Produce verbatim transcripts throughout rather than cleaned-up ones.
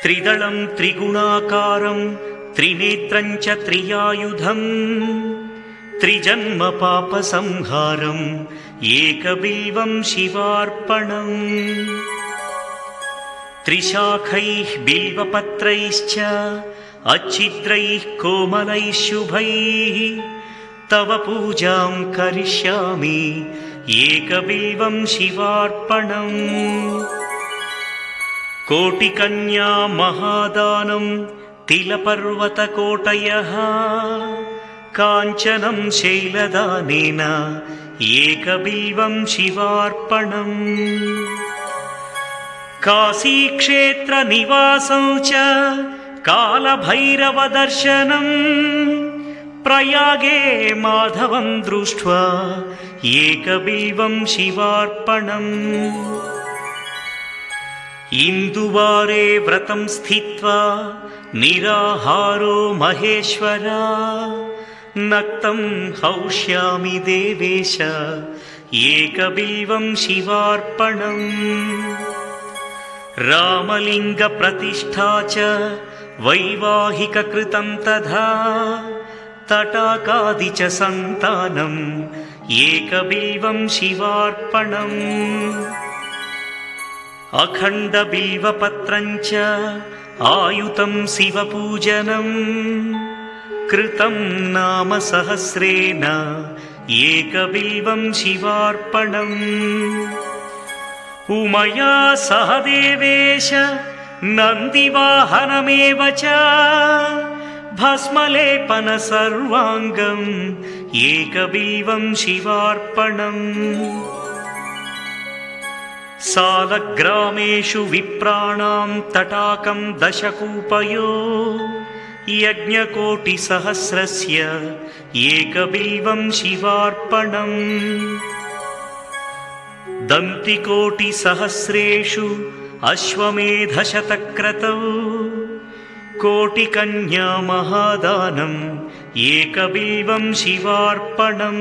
त्रिदलं त्रिगुणाकारं त्रिनेत्रं च त्रियायुधम् त्रिजन्म पापसंहारम् एकबिल्वं शिवार्पणम्। त्रिशाखैः बिल्वपत्रैश्च अच्छिद्रैः कोमलैः शुभैः तव पूजां करिष्यामि एकबिल्वं शिवार्पणम्। कोटिकन्या महादानं तिलपर्वतकोटयः काञ्चनं शैलदानेन एकबिल्वं शिवार्पणम्। काशीक्षेत्रनिवासं च कालभैरवदर्शनम् प्रयागे माधवं दृष्ट्वा एकबिल्वं शिवार्पणम्। इन्दुवारे व्रतं स्थित्वा निराहारो महेश्वरा नक्तं हौष्यामि देवेश एकबिल्वं शिवार्पणम्। रामलिङ्गप्रतिष्ठा च वैवाहिककृतं तथा तटाकादि च सन्तानम् एकबिल्वं शिवार्पणम्। अखण्डबिल्वपत्रं च आयुतं शिवपूजनं कृतं नाम सहस्रेण एकबिल्वं शिवार्पणम्। उमया सह देवेश नन्दिवाहनमेव च भस्मलेपन सर्वाङ्गम् एकबिल्वं शिवार्पणम्। सालग्रामेषु विप्राणां तटाकं दशकूपयो यज्ञकोटिसहस्रस्य एकबिल्वं शिवार्पणम्। दन्तिकोटिसहस्रेषु अश्वमेधशतक्रतौ कोटिकन्या महादानम् एकबिल्वं शिवार्पणम्।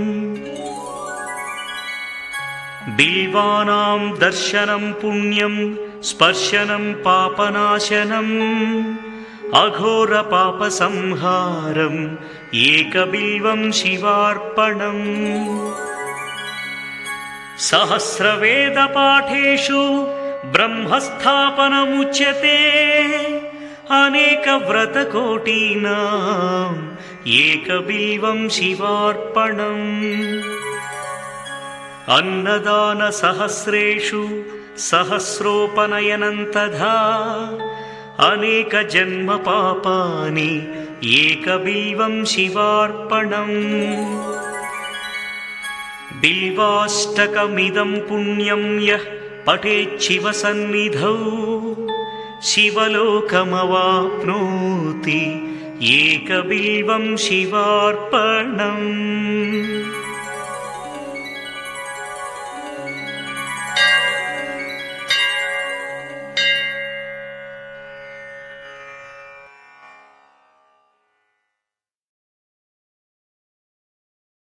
बिल्वानां दर्शनं पुण्यं स्पर्शनं पापनाशनम् अघोरपापसंहारम् एकबिल्वं शिवार्पणम्। सहस्रवेदपाठेषु ब्रह्मस्थापनमुच्यते अनेकव्रतकोटीनाम् एकबिल्वं शिवार्पणम्। अन्नदानसहस्रेषु सहस्रोपनयनं तथा अनेकजन्मपापानि एकबिल्वं शिवार्पणम्। बिल्वाष्टकमिदं पुण्यं यः पठेच्छिवसन्निधौ शिवलोकमवाप्नोति एकबिल्वं शिवार्पणम्।